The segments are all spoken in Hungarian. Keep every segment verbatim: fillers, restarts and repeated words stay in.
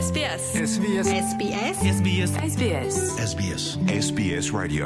S B S. S B S. S B S. S B S. S B S. S B S. S B S Radio.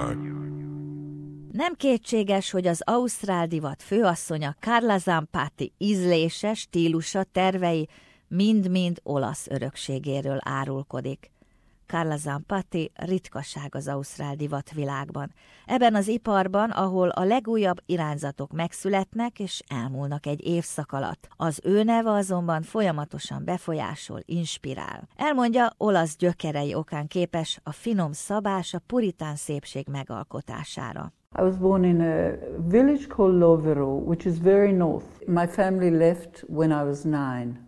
Nem kétséges, hogy az ausztrál divat főasszonya Carla Zampatti ízlése, stílusa, tervei mind-mind olasz örökségéről árulkodik. Carla Zampatti ritkaság az ausztrál divat világban. Ebben az iparban, ahol a legújabb irányzatok megszületnek és elmúlnak egy évszak alatt. Az ő neve azonban folyamatosan befolyásol, inspirál. Elmondja, olasz gyökerei okán képes a finom szabás, a puritán szépség megalkotására. I was born in a village called Lovero, which is very north. My family left when I was nine.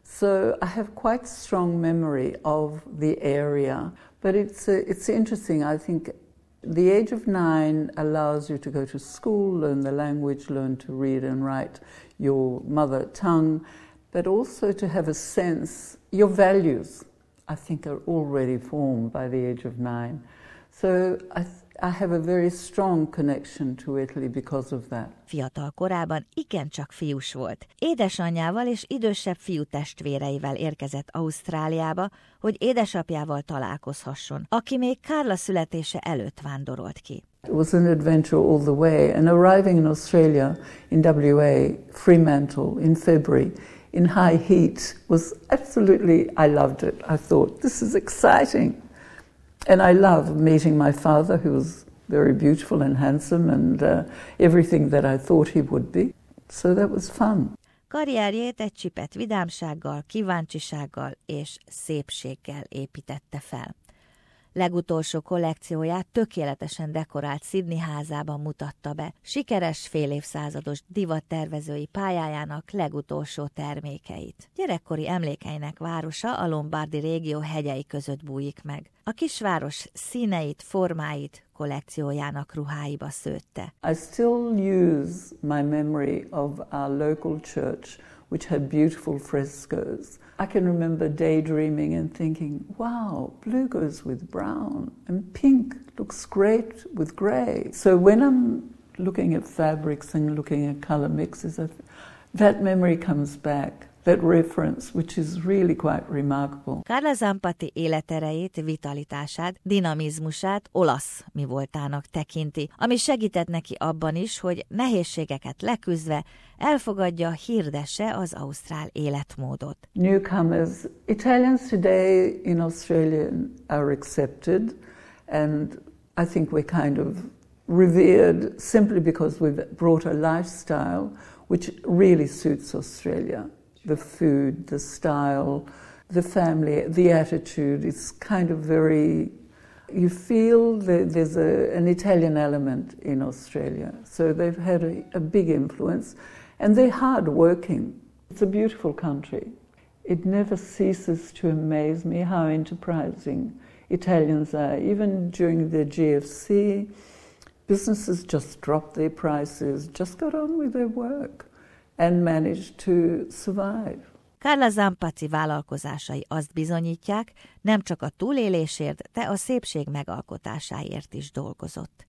So I have quite strong memory of the area, but it's uh, it's interesting. I think the age of nine allows you to go to school, learn the language, learn to read and write your mother tongue, but also to have a sense, your values, I think, are already formed by the age of nine. So I th- I have a very strong connection to Italy because of that. Fiatal korában igencsak fiús volt. Édesanyjával és idősebb fiú testvéreivel érkezett Ausztráliába, hogy édesapjával találkozhasson, aki még Carla születése előtt vándorolt ki. It was an adventure all the way, and arriving in Australia, in W A, Fremantle, in February, in high heat, was absolutely, I loved it. I thought, this is exciting. And I love meeting my father, who was very beautiful and handsome and uh, everything that I thought he would be. So that was fun. Karrierjét egy csipet vidámsággal, kíváncsisággal és szépséggel építette fel. Legutolsó kollekcióját tökéletesen dekorált Sydney házában mutatta be, sikeres fél évszázados divattervezői pályájának legutolsó termékeit. Gyerekkori emlékeinek városa a Lombardi régió hegyei között bújik meg. A kisváros színeit, formáit kollekciójának ruháiba szőtte. I still use my memory of our local church, which had beautiful frescoes. I can remember daydreaming and thinking, wow, blue goes with brown and pink looks great with grey. So when I'm looking at fabrics and looking at colour mixes, that memory comes back. That reference, which is really quite remarkable. Carla Zampatti életerejét, vitalitását, dinamizmusát olasz mi voltának tekinti, ami segített neki abban is, hogy nehézségeket leküzdve elfogadja, hirdesse az ausztrál életmódot. Newcomers, Italians today in Australia are accepted, and I think we're kind of revered simply because we've brought a lifestyle which really suits Australia. The food, the style, the family, the attitude, it's kind of very, you feel that there's a, an Italian element in Australia. So they've had a, a big influence, and they're hard working. It's a beautiful country. It never ceases to amaze me how enterprising Italians are. Even during the G F C, businesses just dropped their prices, just got on with their work and managed to survive. Carla Zampatti vállalkozásai azt bizonyítják, nem csak a túlélésért, de a szépség megalkotásáért is dolgozott.